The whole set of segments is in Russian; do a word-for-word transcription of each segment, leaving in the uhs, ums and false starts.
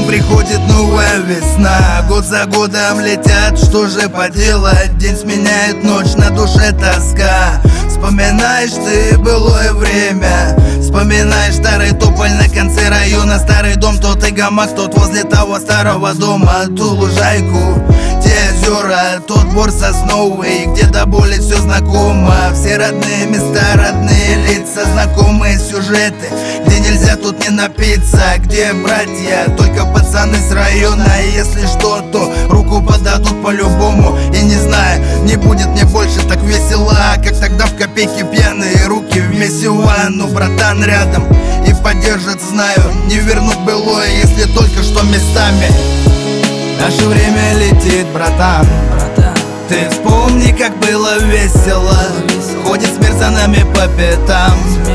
приходит новая весна, год за годом летят, что же поделать? День сменяет ночь, на душе тоска. Вспоминаешь ты былое время, вспоминаешь старый тополь на конце района, старый дом, тот и гамак, тот возле того старого дома, ту лужайку, те озера, тот бор сосновый, где до боли все знакомо. Все родные места, родные лица, знакомые сюжеты, где нельзя тут не напиться, где братья, только пацаны с района. И если что, то руку подадут по-любому. И не знаю, не будет мне больше так весело, как тогда в копейке пьяные руки вместе one. Ну братан рядом и поддержит, знаю, не вернуть былое, если только что местами. Наше время летит, братан, братан. Ты вспомни, как было весело. Ходит смерть за нами по пятам.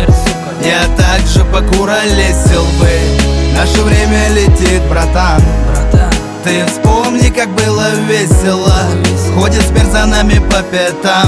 Я так же покуролесил бы. Наше время летит, братан, братан. Ты вспомни, как было весело. Ходит смерть за нами по пятам.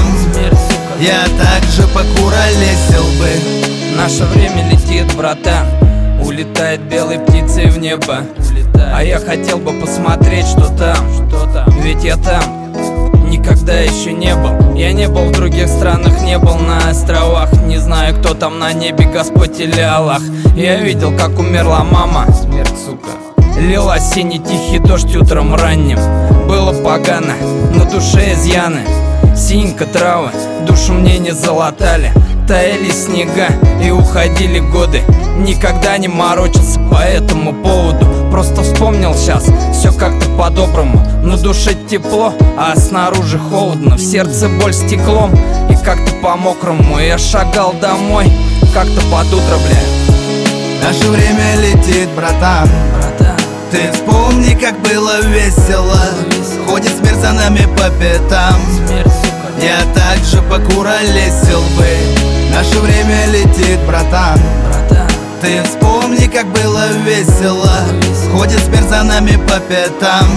Я так же покуролесил бы. Наше время летит, братан. Улетает белой птицей в небо. А я хотел бы посмотреть, что там, ведь я там никогда еще не был. Я не был в других странах, не был на островах. Не знаю, кто там на небе, Господь или Аллах. Я видел, как умерла мама, смерть, сука. Лил осенний тихий дождь утром ранним. Было погано, на душе изъяны. Синька травы, душу мне не залатали. Таяли снега и уходили годы. Никогда не морочился по этому поводу. Просто вспомнил сейчас все как-то по-доброму. На душе тепло, а снаружи холодно. В сердце боль стеклом и как-то по-мокрому. Я шагал домой, как-то под утро, бля. Наше время летит, братан, братан. Ты вспомни, как было весело. Ходит смерть за нами по пятам. Я так же покуролесил бы. Наше время летит, братан, братан. Ты вспомни, как было весело. Ходит смерть за нами по пятам.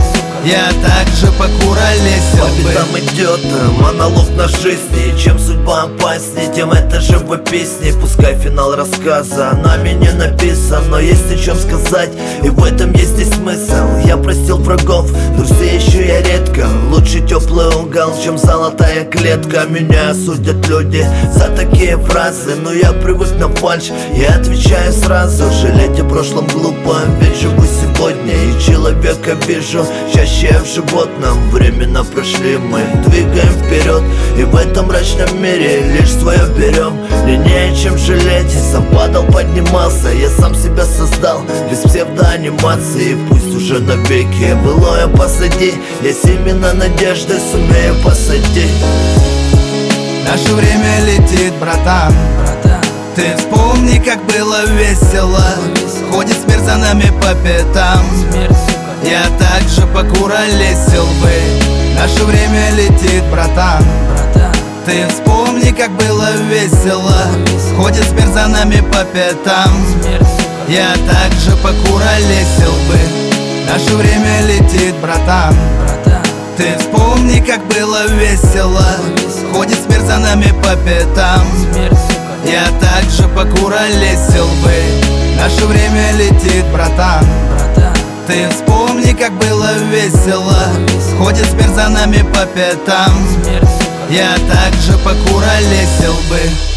Я так же покуролесил бы. По пятам идет монолог на жизни. Чем судьба опаснее, тем это же в песне. Пускай финал рассказа нами не написан, но есть о чем сказать, и в этом есть и смысл. Я простил врагов, друзей ищу я редко. Лучше теплый угол, чем золотая клетка. Меня осудят люди за такие фразы, но я привык на фальшь и отвечаю сразу. Жалеть о прошлом глупо, ведь живу сегодня и человека вижу чаще в животном. Времена прошли, мы двигаем вперед, и в этом мрачном мире лишь свое берем. Мне не о чем жалеть, сам падал, поднимался. Я сам себя создал без псевдоанимации. Пусть уже навеки былое позади, я семена надежды сумею посадить. Наше время летит, братан, братан. Ты вспомни, как было весело. Ходит смерть за нами по пятам. Я так же покуролесил бы. Наше время летит, братан, братан. Ты вспомни, как было весело. Ходит смерть за нами по пятам. Я так же покуролесил бы. Наше время летит, братан, братан. Ты вспомни, как было весело. Ходит смерть за нами по пятам. Я так же покуролесил бы. Наше время летит, братан, братан. Ты вспомни, как было весело. Ходит смерть за нами по пятам. Я так же покуролесил бы.